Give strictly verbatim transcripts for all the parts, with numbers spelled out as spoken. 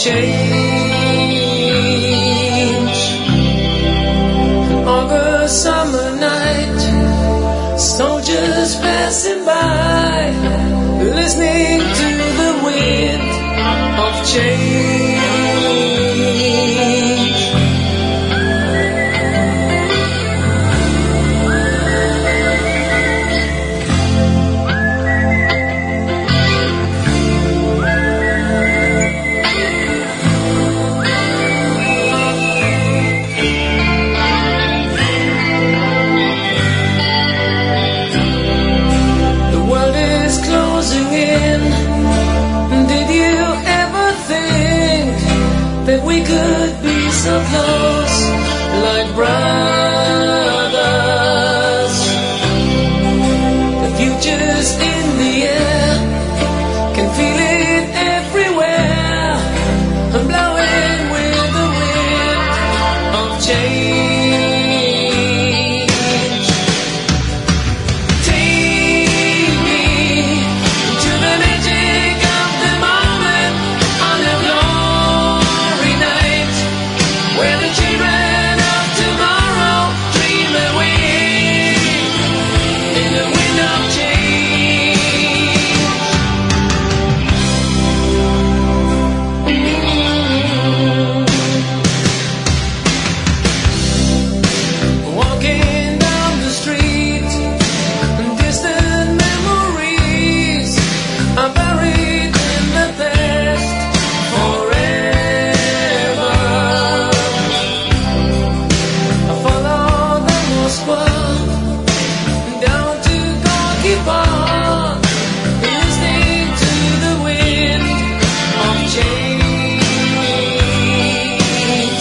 change. August summer night, soldiers passing by, listening to the wind of change. We could be so close, like brothers. The future's in the air, can feel it everywhere. I'm blowing with the wind of change. Take me to the magic of the moment on a glory night, where the children of tomorrow dream away in the wind of change. Walking down the street, distant memories are buried in the past forever. I follow the Moskva down to Gorky Park, listening to the wind of change.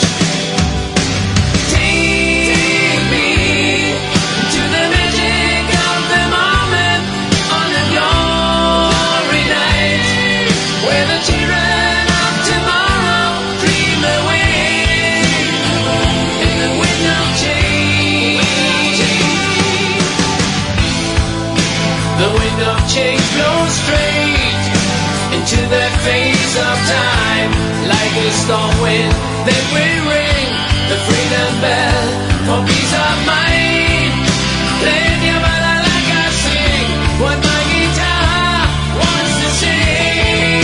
Take me to the magic of the moment on a glory night, where the children of tomorrow dream away in the wind of change. The wind of change blows straight into the face of time, like a storm wind that will ring the freedom bell for peace of mind. Play your ballad like I sing what my guitar wants to sing.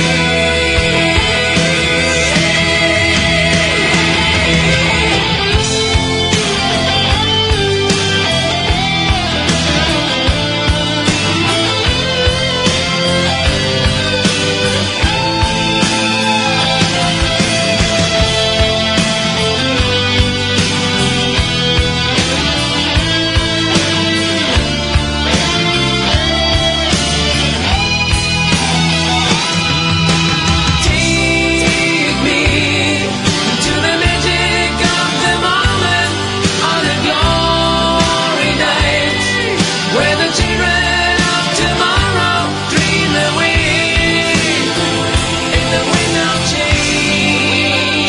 Take me to the magic of the moment on a glory night, where the children of tomorrow dream away in the wind of change.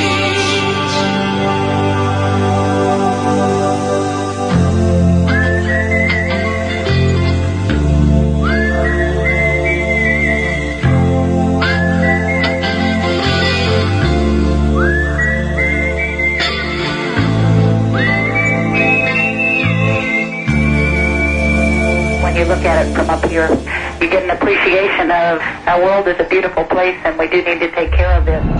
When you look at it from up here, you get an appreciation of our world is a beautiful place and we do need to take care of it.